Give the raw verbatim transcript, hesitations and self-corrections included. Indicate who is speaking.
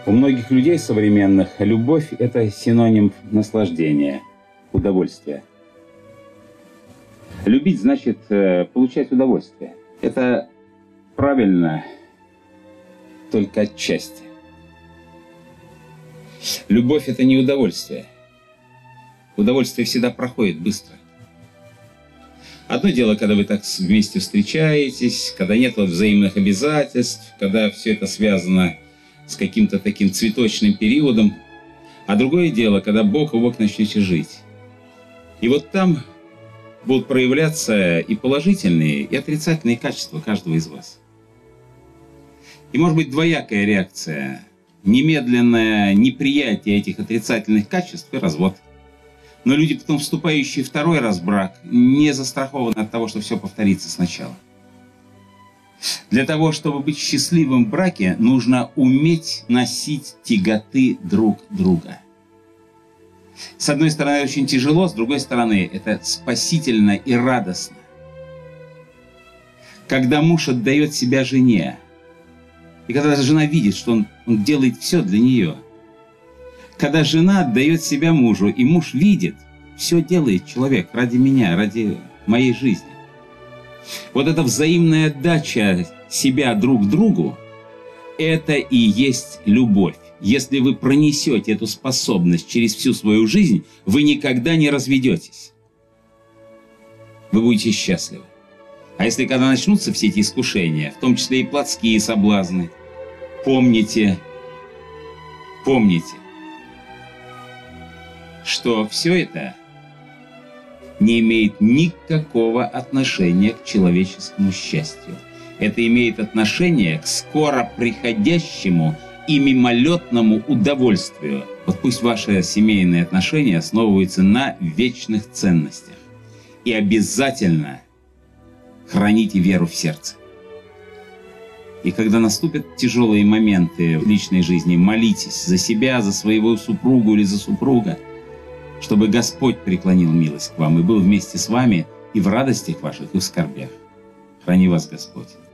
Speaker 1: У многих людей современных любовь – это синоним наслаждения, удовольствия. Любить значит э, получать удовольствие. Это правильно только отчасти. Любовь – это не удовольствие. Удовольствие всегда проходит быстро. Одно дело, когда вы так вместе встречаетесь, когда нет вот взаимных обязательств, когда все это связано с каким-то таким цветочным периодом. А другое дело, когда бок о бок начнете жить. И вот там будут проявляться и положительные, и отрицательные качества каждого из вас. И может быть двоякая реакция. Немедленное неприятие этих отрицательных качеств и развод. Но люди, потом вступающие второй раз в брак, не застрахованы от того, что все повторится сначала. Для того, чтобы быть счастливым в браке, нужно уметь носить тяготы друг друга. С одной стороны, очень тяжело, с другой стороны, это спасительно и радостно. Когда муж отдает себя жене, и когда жена видит, что он, он делает все для нее. Когда жена отдает себя мужу, и муж видит, все делает человек ради меня, ради моей жизни. Вот эта взаимная отдача себя друг другу, это и есть любовь. Если вы пронесете эту способность через всю свою жизнь, вы никогда не разведетесь. Вы будете счастливы. А если когда начнутся все эти искушения, в том числе и плотские соблазны, помните, помните, что все это не имеет никакого отношения к человеческому счастью. Это имеет отношение к скоро приходящему и мимолетному удовольствию. Вот пусть ваши семейные отношения основываются на вечных ценностях. И обязательно храните веру в сердце. И когда наступят тяжелые моменты в личной жизни, молитесь за себя, за своего супругу или за супруга, чтобы Господь преклонил милость к вам и был вместе с вами и в радостях ваших, и в скорбях. Храни вас Господь.